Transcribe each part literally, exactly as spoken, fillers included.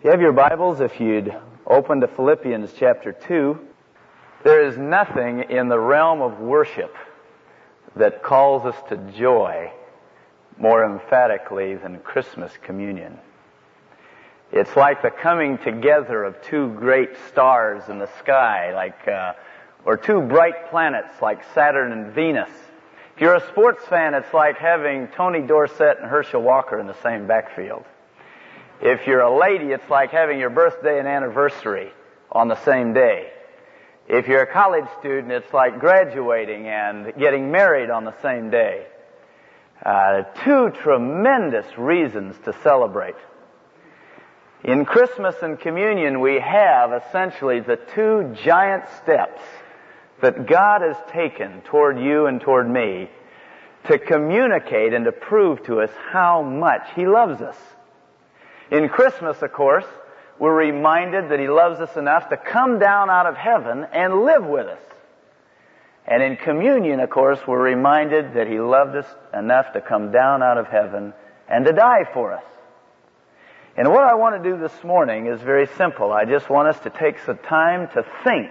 If you have your Bibles, if you'd open to Philippians chapter two, there is nothing in the realm of worship that calls us to joy more emphatically than Christmas communion. It's like the coming together of two great stars in the sky, like uh, or two bright planets like Saturn and Venus. If you're a sports fan, it's like having Tony Dorsett and Herschel Walker in the same backfield. If you're a lady, it's like having your birthday and anniversary on the same day. If you're a college student, it's like graduating and getting married on the same day. Uh, two tremendous reasons to celebrate. In Christmas and communion, we have essentially the two giant steps that God has taken toward you and toward me to communicate and to prove to us how much He loves us. In Christmas, of course, we're reminded that He loves us enough to come down out of heaven and live with us. And in communion, of course, we're reminded that He loved us enough to come down out of heaven and to die for us. And what I want to do this morning is very simple. I just want us to take some time to think,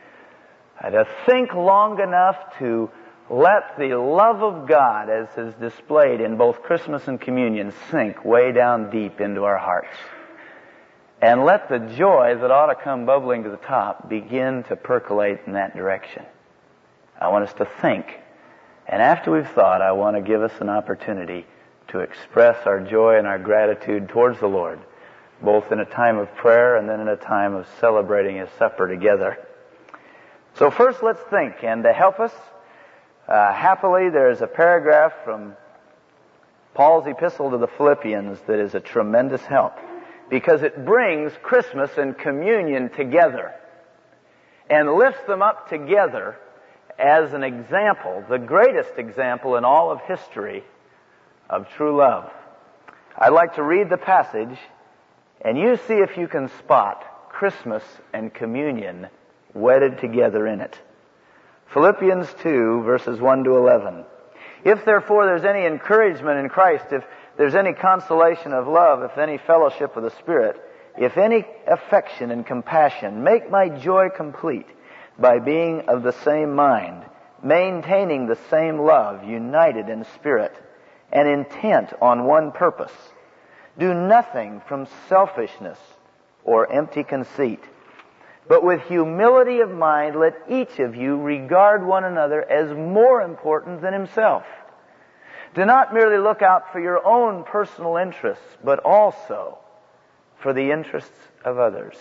to think long enough to let the love of God, as is displayed in both Christmas and communion, sink way down deep into our hearts. And let the joy that ought to come bubbling to the top begin to percolate in that direction. I want us to think. And after we've thought, I want to give us an opportunity to express our joy and our gratitude towards the Lord, both in a time of prayer and then in a time of celebrating His supper together. So first, let's think. And to help us, Uh, happily, there is a paragraph from Paul's epistle to the Philippians that is a tremendous help because it brings Christmas and communion together and lifts them up together as an example, the greatest example in all of history of true love. I'd like to read the passage and you see if you can spot Christmas and communion wedded together in it. Philippians two, verses one to eleven. If therefore there's any encouragement in Christ, if there's any consolation of love, if any fellowship of the Spirit, if any affection and compassion, make my joy complete by being of the same mind, maintaining the same love, united in spirit, and intent on one purpose. Do nothing from selfishness or empty conceit, but with humility of mind, let each of you regard one another as more important than himself. Do not merely look out for your own personal interests, but also for the interests of others.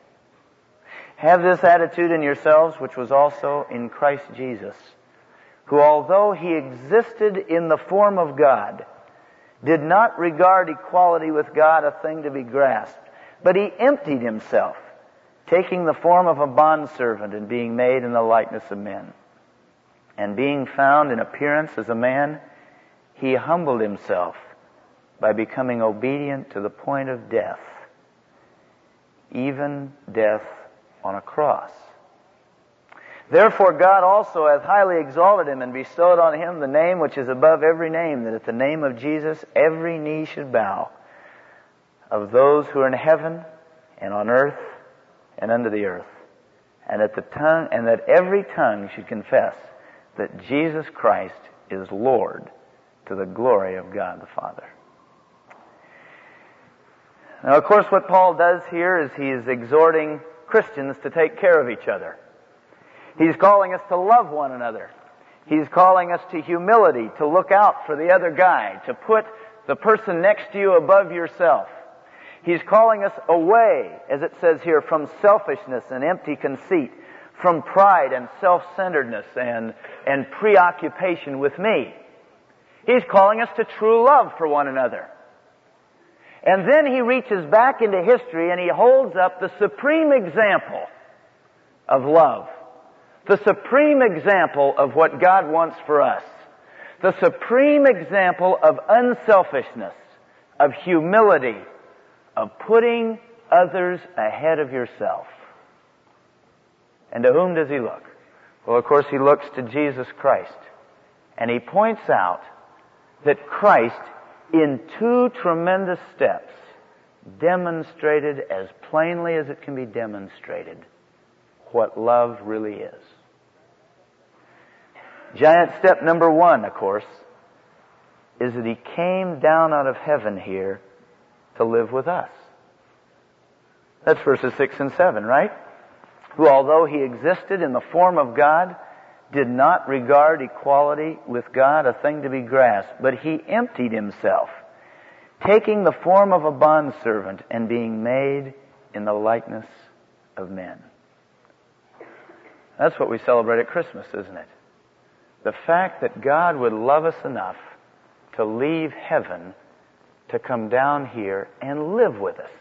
Have this attitude in yourselves, which was also in Christ Jesus, who, although He existed in the form of God, did not regard equality with God a thing to be grasped, but He emptied Himself, taking the form of a bondservant and being made in the likeness of men. And being found in appearance as a man, He humbled Himself by becoming obedient to the point of death, even death on a cross. Therefore God also hath highly exalted Him and bestowed on Him the name which is above every name, that at the name of Jesus every knee should bow, of those who are in heaven and on earth and under the earth, and that the tongue, and that every tongue should confess that Jesus Christ is Lord, to the glory of God the Father. Now, of course, what Paul does here is he is exhorting Christians to take care of each other. He's calling us to love one another. He's calling us to humility, to look out for the other guy, to put the person next to you above yourself. He's calling us away, as it says here, from selfishness and empty conceit, from pride and self-centeredness and, and preoccupation with me. He's calling us to true love for one another. And then he reaches back into history and he holds up the supreme example of love. The supreme example of what God wants for us. The supreme example of unselfishness, of humility, of putting others ahead of yourself. And to whom does he look? Well, of course, he looks to Jesus Christ. And he points out that Christ, in two tremendous steps, demonstrated as plainly as it can be demonstrated what love really is. Giant step number one, of course, is that He came down out of heaven here to live with us. That's verses six and seven, right? Who, although He existed in the form of God, did not regard equality with God a thing to be grasped, but He emptied Himself, taking the form of a bondservant and being made in the likeness of men. That's what we celebrate at Christmas, isn't it? The fact that God would love us enough to leave heaven to come down here and live with us.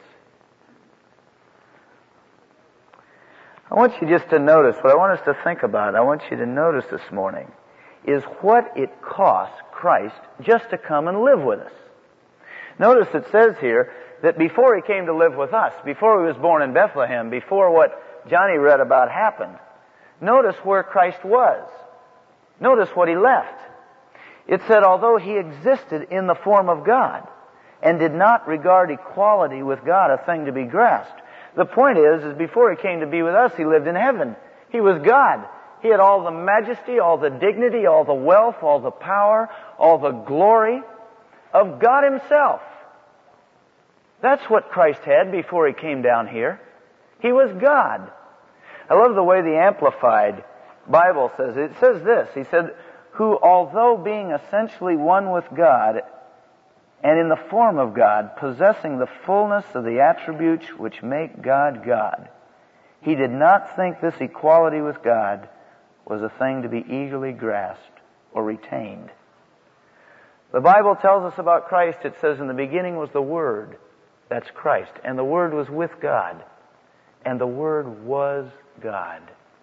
I want you just to notice, what I want us to think about, I want you to notice this morning, is what it costs Christ just to come and live with us. Notice it says here that before He came to live with us, before He was born in Bethlehem, before what Johnny read about happened, notice where Christ was. Notice what He left. It said, although He existed in the form of God and did not regard equality with God a thing to be grasped. The point is, is before He came to be with us, He lived in heaven. He was God. He had all the majesty, all the dignity, all the wealth, all the power, all the glory of God Himself. That's what Christ had before He came down here. He was God. I love the way the Amplified Bible says it. It says this. He said, who, although being essentially one with God, and in the form of God, possessing the fullness of the attributes which make God God, He did not think this equality with God was a thing to be eagerly grasped or retained. The Bible tells us about Christ, it says, in the beginning was the Word. That's Christ. And the Word was with God. And the Word was God.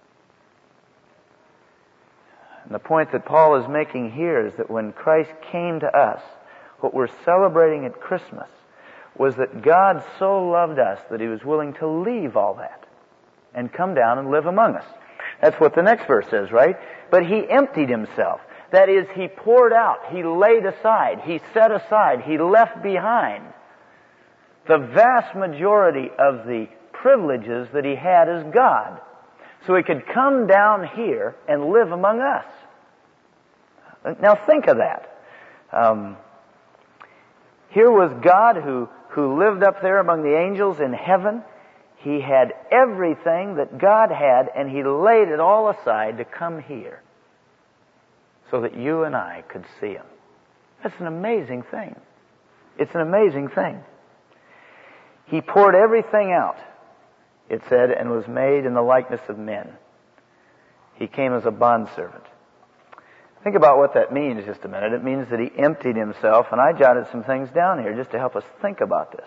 And the point that Paul is making here is that when Christ came to us, what we're celebrating at Christmas was that God so loved us that He was willing to leave all that and come down and live among us. That's what the next verse says, right? But He emptied Himself. That is, He poured out, He laid aside, He set aside, He left behind the vast majority of the privileges that He had as God, so He could come down here and live among us. Now think of that. Um, here was God who, who lived up there among the angels in heaven. He had everything that God had, and He laid it all aside to come here so that you and I could see Him. That's an amazing thing. It's an amazing thing. He poured everything out, it said, and was made in the likeness of men. He came as a bondservant. Think about what that means just a minute. It means that He emptied Himself, and I jotted some things down here just to help us think about this.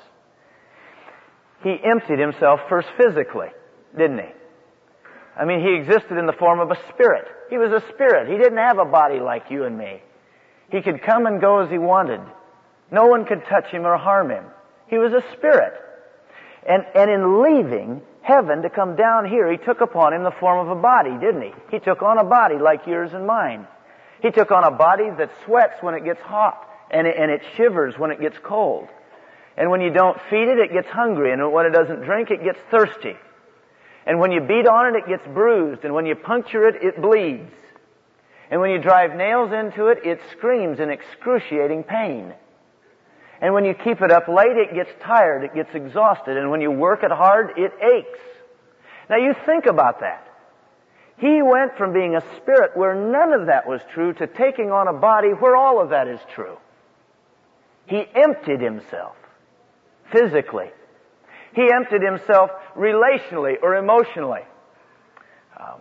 He emptied Himself first physically, didn't He? I mean, He existed in the form of a spirit. He was a spirit. He didn't have a body like you and me. He could come and go as He wanted. No one could touch Him or harm Him. He was a spirit. And, and in leaving heaven to come down here, He took upon Him the form of a body, didn't He? He took on a body like yours and mine. He took on a body that sweats when it gets hot, and it, and it shivers when it gets cold. And when you don't feed it, it gets hungry, and when it doesn't drink, it gets thirsty. And when you beat on it, it gets bruised, and when you puncture it, it bleeds. And when you drive nails into it, it screams in excruciating pain. And when you keep it up late, it gets tired, it gets exhausted, and when you work it hard, it aches. Now you think about that. He went from being a spirit where none of that was true to taking on a body where all of that is true. He emptied Himself physically. He emptied Himself relationally or emotionally. Um,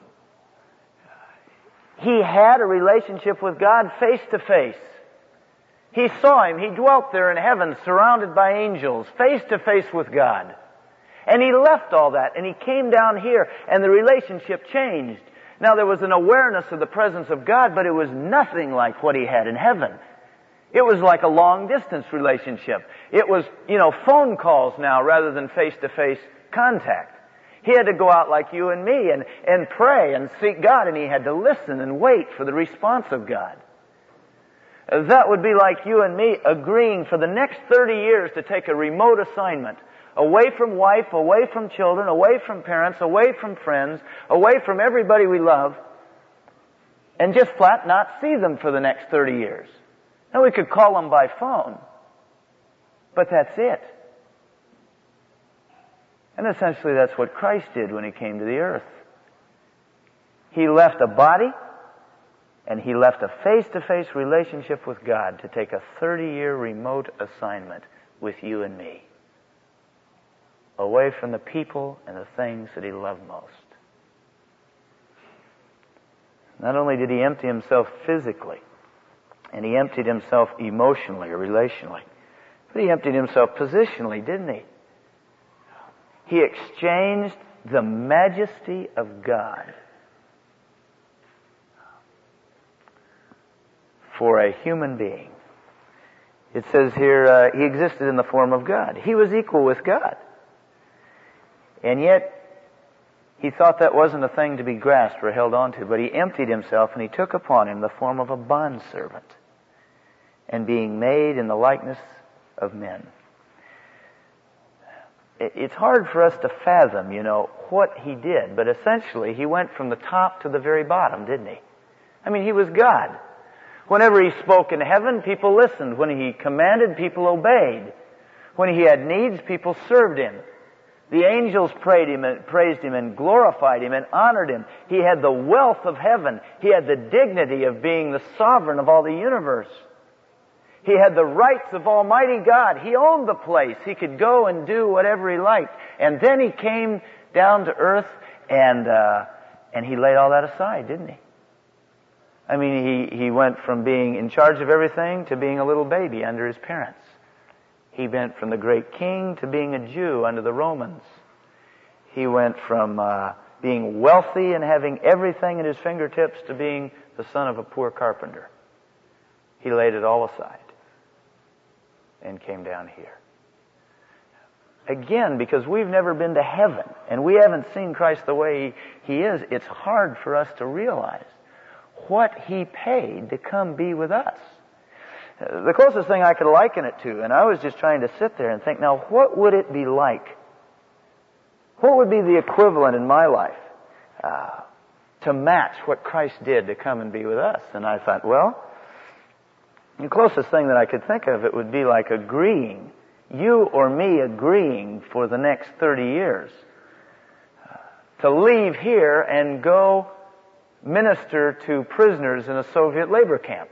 he had a relationship with God face to face. He saw Him. He dwelt there in heaven surrounded by angels, face to face with God. And He left all that and He came down here and the relationship changed. Now there was an awareness of the presence of God, but it was nothing like what He had in heaven. It was like a long distance relationship. It was, you know, phone calls now rather than face to face contact. He had to go out like you and me and, and pray and seek God, and He had to listen and wait for the response of God. That would be like you and me agreeing for the next thirty years to take a remote assignment, away from wife, away from children, away from parents, away from friends, away from everybody we love, and just flat not see them for the next thirty years. Now we could call them by phone, but that's it. And essentially that's what Christ did when He came to the earth. He left a body, and He left a face-to-face relationship with God to take a thirty-year remote assignment with you and me, away from the people and the things that He loved most. Not only did He empty Himself physically, and He emptied Himself emotionally or relationally, but He emptied Himself positionally, didn't He? He exchanged the majesty of God for a human being. It says here, uh, He existed in the form of God. He was equal with God. And yet, He thought that wasn't a thing to be grasped or held on to, but He emptied Himself and He took upon Him the form of a bondservant, and being made in the likeness of men. It's hard for us to fathom, you know, what He did, but essentially He went from the top to the very bottom, didn't He? I mean, He was God. Whenever He spoke in heaven, people listened. When He commanded, people obeyed. When He had needs, people served Him. The angels prayed him and praised Him and glorified Him and honored Him. He had the wealth of heaven. He had the dignity of being the sovereign of all the universe. He had the rights of Almighty God. He owned the place. He could go and do whatever He liked. And then He came down to earth and uh, and He laid all that aside, didn't He? I mean, He, he went from being in charge of everything to being a little baby under His parents. He went from the great king to being a Jew under the Romans. He went from uh, being wealthy and having everything at His fingertips to being the son of a poor carpenter. He laid it all aside and came down here. Again, because we've never been to heaven and we haven't seen Christ the way He, he is, it's hard for us to realize what He paid to come be with us. The closest thing I could liken it to, and I was just trying to sit there and think, now what would it be like? What would be the equivalent in my life uh, to match what Christ did to come and be with us? And I thought, well, the closest thing that I could think of, it would be like agreeing, you or me agreeing for the next thirty years uh, to leave here and go minister to prisoners in a Soviet labor camp.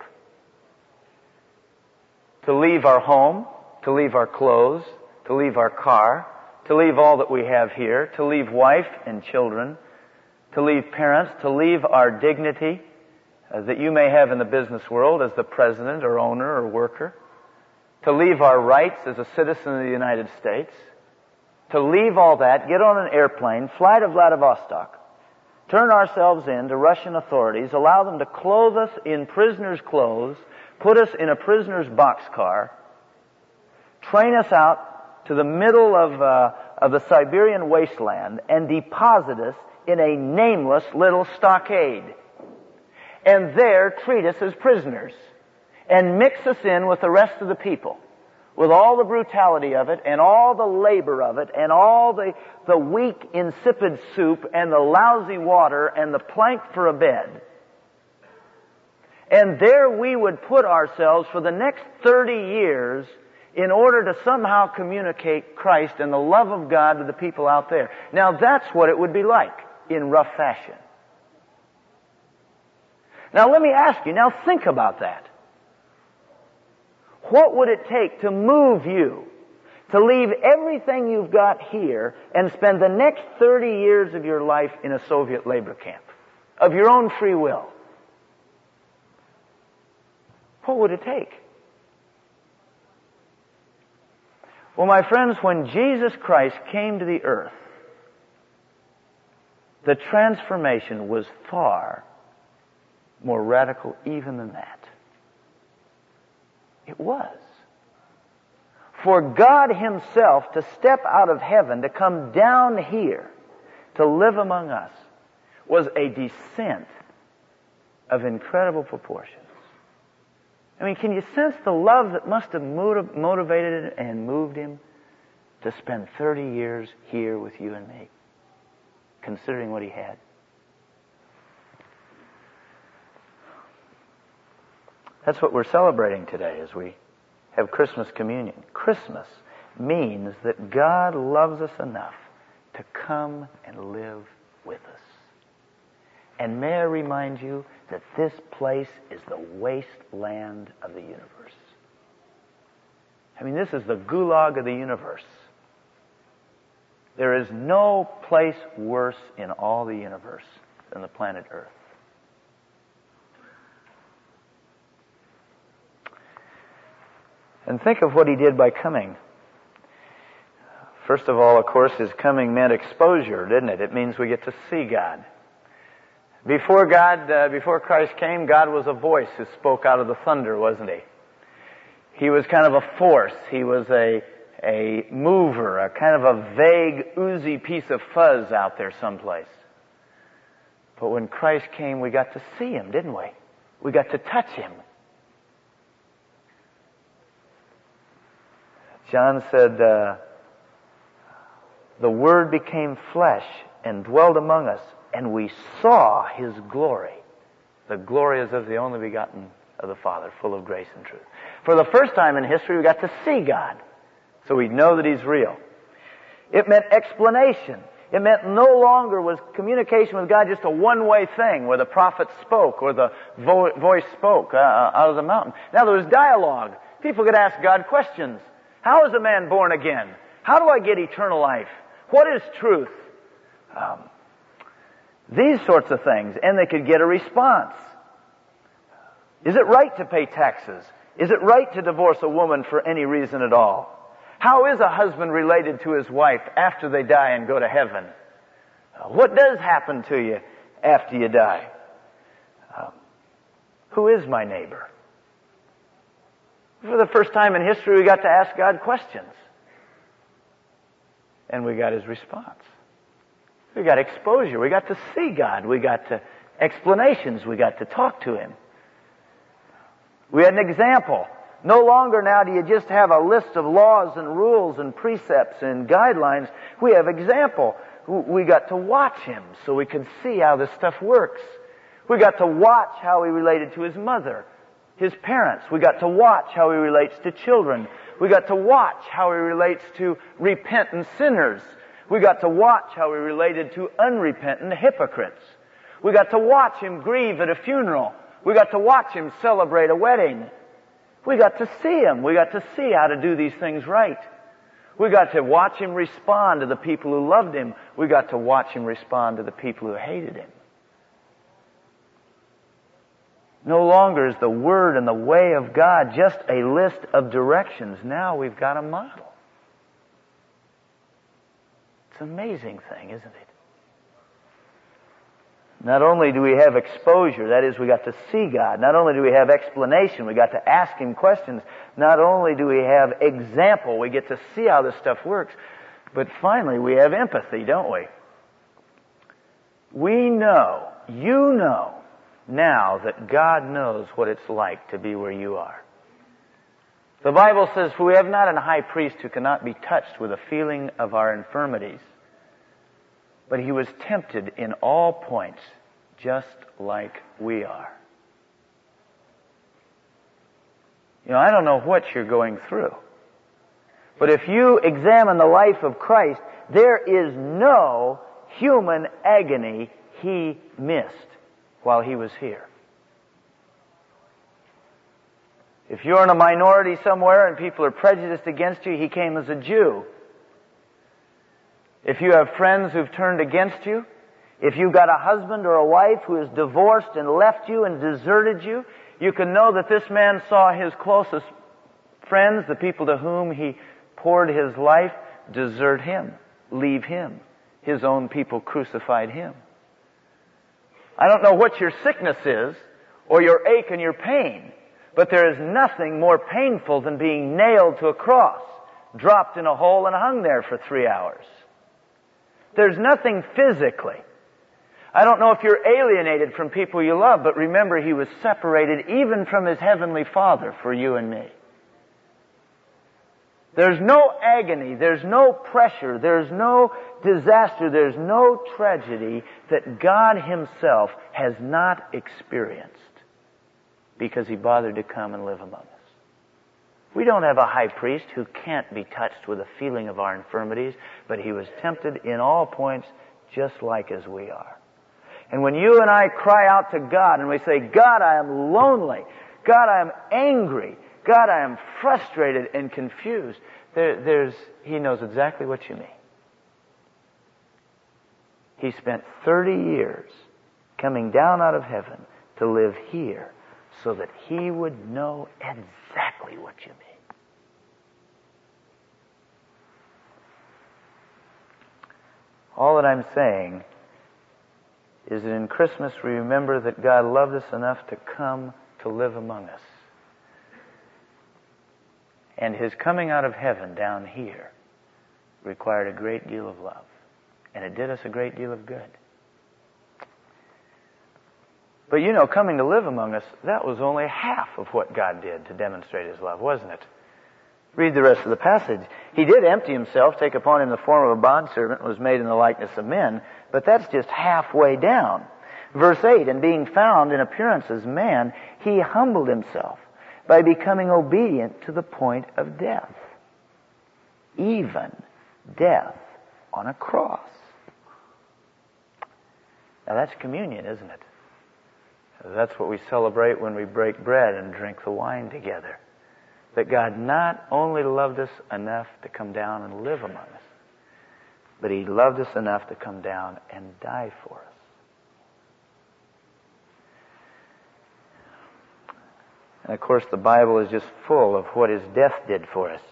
To leave our home, to leave our clothes, to leave our car, to leave all that we have here, to leave wife and children, to leave parents, to leave our dignity uh, that you may have in the business world as the president or owner or worker, to leave our rights as a citizen of the United States, to leave all that, get on an airplane, fly to Vladivostok, turn ourselves in to Russian authorities, allow them to clothe us in prisoners' clothes, put us in a prisoner's boxcar, train us out to the middle of, uh, of the Siberian wasteland, and deposit us in a nameless little stockade. And there treat us as prisoners, and mix us in with the rest of the people, with all the brutality of it, and all the labor of it, and all the, the weak, insipid soup, and the lousy water, and the plank for a bed. And there we would put ourselves for the next thirty years in order to somehow communicate Christ and the love of God to the people out there. Now that's what it would be like in rough fashion. Now let me ask you, now think about that. What would it take to move you to leave everything you've got here and spend the next thirty years of your life in a Soviet labor camp of your own free will? What would it take? Well, my friends, when Jesus Christ came to the earth, the transformation was far more radical even than that. It was. For God Himself to step out of heaven, to come down here, to live among us, was a descent of incredible proportions. I mean, can you sense the love that must have motiv- motivated and moved him to spend thirty years here with you and me, considering what he had? That's what we're celebrating today as we have Christmas communion. Christmas means that God loves us enough to come and live with us. And may I remind you that this place is the wasteland of the universe. I mean, this is the gulag of the universe. There is no place worse in all the universe than the planet Earth. And think of what he did by coming. First of all, of course, his coming meant exposure, didn't it? It means we get to see God. Before God, uh, before Christ came, God was a voice who spoke out of the thunder, wasn't he? He was kind of a force. He was a, a mover, a kind of a vague, oozy piece of fuzz out there someplace. But when Christ came, we got to see him, didn't we? We got to touch him. John said, uh, the Word became flesh and dwelled among us, and we saw His glory. The glory is of the only begotten of the Father, full of grace and truth. For the first time in history, we got to see God, so we know that He's real. It meant explanation. It meant no longer was communication with God just a one-way thing where the prophet spoke or the vo- voice spoke uh, out of the mountain. Now there was dialogue. People could ask God questions. How is a man born again? How do I get eternal life? What is truth? Um, these sorts of things. And they could get a response. Is it right to pay taxes? Is it right to divorce a woman for any reason at all? How is a husband related to his wife after they die and go to heaven? Uh, what does happen to you after you die? Um, who is my neighbor? For the first time in history, we got to ask God questions. And we got His response. We got exposure. We got to see God. We got to explanations. We got to talk to Him. We had an example. No longer now do you just have a list of laws and rules and precepts and guidelines. We have example. We got to watch Him so we could see how this stuff works. We got to watch how He related to His mother, His parents. We got to watch how He relates to children. We got to watch how He relates to repentant sinners. We got to watch how He related to unrepentant hypocrites. We got to watch Him grieve at a funeral. We got to watch Him celebrate a wedding. We got to see Him. We got to see how to do these things right. We got to watch Him respond to the people who loved Him. We got to watch Him respond to the people who hated Him. No longer is the Word and the way of God just a list of directions. Now we've got a model. It's an amazing thing, isn't it? Not only do we have exposure, that is, we got to see God. Not only do we have explanation, we got to ask Him questions. Not only do we have example, we get to see how this stuff works. But finally, we have empathy, don't we? We know, you know, now that God knows what it's like to be where you are. The Bible says, for we have not a high priest who cannot be touched with a feeling of our infirmities, but He was tempted in all points, just like we are. You know, I don't know what you're going through, but if you examine the life of Christ, there is no human agony He missed while He was here. If you're in a minority somewhere and people are prejudiced against you, He came as a Jew. If you have friends who've turned against you, if you've got a husband or a wife who is divorced and left you and deserted you, you can know that this man saw his closest friends, the people to whom he poured his life, desert him, leave him. His own people crucified him. I don't know what your sickness is, or your ache and your pain, but there is nothing more painful than being nailed to a cross, dropped in a hole and hung there for three hours. There's nothing physically. I don't know if you're alienated from people you love, but remember, He was separated even from His Heavenly Father for you and me. There's no agony, there's no pressure, there's no disaster, there's no tragedy that God Himself has not experienced because He bothered to come and live among us. We don't have a high priest who can't be touched with a feeling of our infirmities, but He was tempted in all points just like as we are. And when you and I cry out to God and we say, God, I am lonely, God, I am angry, God, I am frustrated and confused, there, there's, He knows exactly what you mean. He spent thirty years coming down out of heaven to live here so that He would know exactly what you mean. All that I'm saying is that in Christmas we remember that God loved us enough to come to live among us. And His coming out of heaven down here required a great deal of love. And it did us a great deal of good. But you know, coming to live among us, that was only half of what God did to demonstrate His love, wasn't it? Read the rest of the passage. He did empty Himself, take upon Him the form of a bondservant, and was made in the likeness of men. But that's just halfway down. Verse eight, and being found in appearance as man, He humbled Himself by becoming obedient to the point of death. Even death on a cross. Now that's communion, isn't it? That's what we celebrate when we break bread and drink the wine together. That God not only loved us enough to come down and live among us, but He loved us enough to come down and die for us. And of course the Bible is just full of what His death did for us.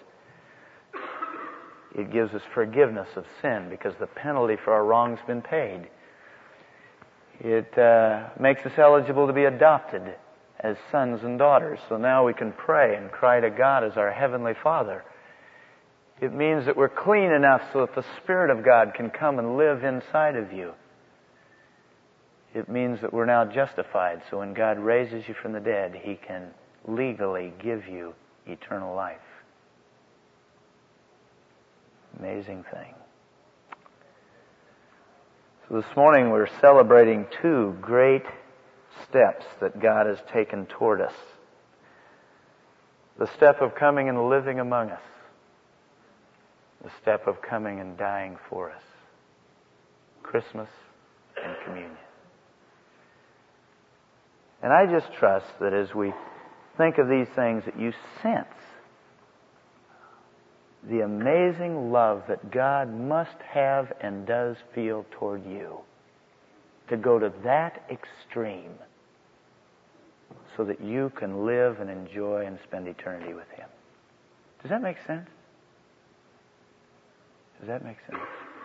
It gives us forgiveness of sin because the penalty for our wrong's been paid. It uh, makes us eligible to be adopted as sons and daughters. So now we can pray and cry to God as our Heavenly Father. It means that we're clean enough so that the Spirit of God can come and live inside of you. It means that we're now justified, so when God raises you from the dead, He can legally give you eternal life. Amazing thing. So this morning we're celebrating two great steps that God has taken toward us. The step of coming and living among us. The step of coming and dying for us. Christmas and communion. And I just trust that as we think of these things that you sense the amazing love that God must have and does feel toward you, to go to that extreme so that you can live and enjoy and spend eternity with Him. Does that make sense? Does that make sense?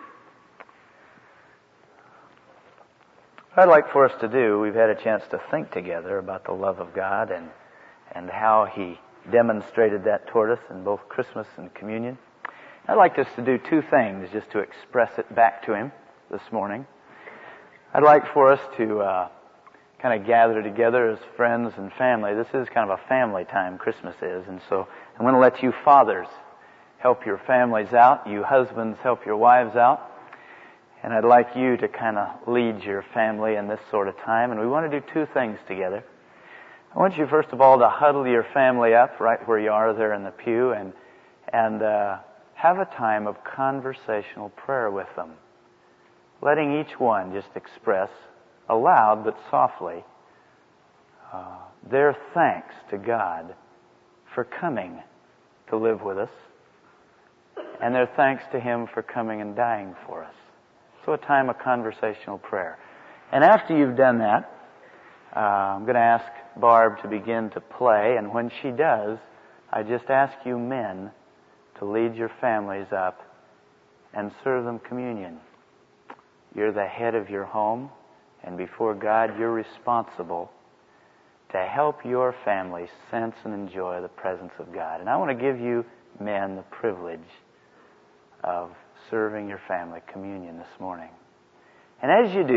What I'd like for us to do, we've had a chance to think together about the love of God and, and how He demonstrated that toward us in both Christmas and communion. I'd like us to do two things just to express it back to Him this morning. I'd like for us to uh, kind of gather together as friends and family. This is kind of a family time, Christmas is, and so I'm going to let you fathers help your families out, you husbands help your wives out, and I'd like you to kind of lead your family in this sort of time, and we want to do two things together. I want you, first of all, to huddle your family up right where you are there in the pew and and uh, have a time of conversational prayer with them. Letting each one just express, aloud but softly, uh, their thanks to God for coming to live with us, and their thanks to Him for coming and dying for us. So a time of conversational prayer. And after you've done that, uh, I'm going to ask Barb to begin to play, and when she does, I just ask you men to lead your families up and serve them communion. You're the head of your home, and before God you're responsible to help your family sense and enjoy the presence of God. And I want to give you men the privilege of serving your family communion this morning. And as you do,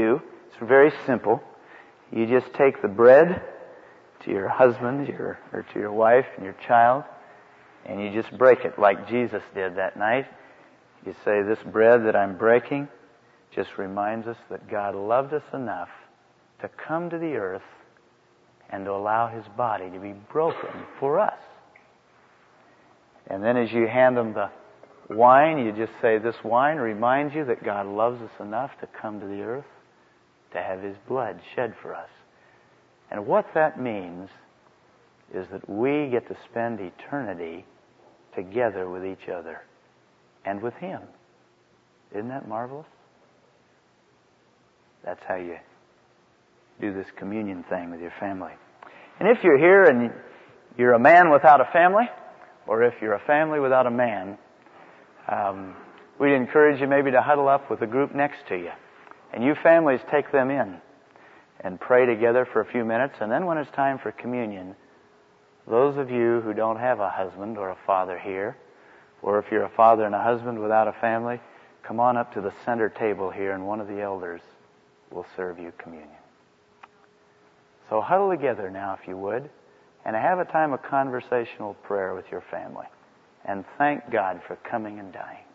It's very simple. You just take the bread to your husband your, or to your wife and your child, and you just break it like Jesus did that night. You say, this bread that I'm breaking just reminds us that God loved us enough to come to the earth and to allow His body to be broken for us. And then as you hand them the wine, you just say, this wine reminds you that God loves us enough to come to the earth to have His blood shed for us. And what that means is that we get to spend eternity together with each other and with Him. Isn't that marvelous? That's how you do this communion thing with your family. And if you're here and you're a man without a family, or if you're a family without a man, um, we'd encourage you maybe to huddle up with the group next to you. And you families take them in and pray together for a few minutes. And then when it's time for communion, those of you who don't have a husband or a father here, or if you're a father and a husband without a family, come on up to the center table here and one of the elders will serve you communion. So huddle together now if you would, and have a time of conversational prayer with your family. And thank God for coming and dying.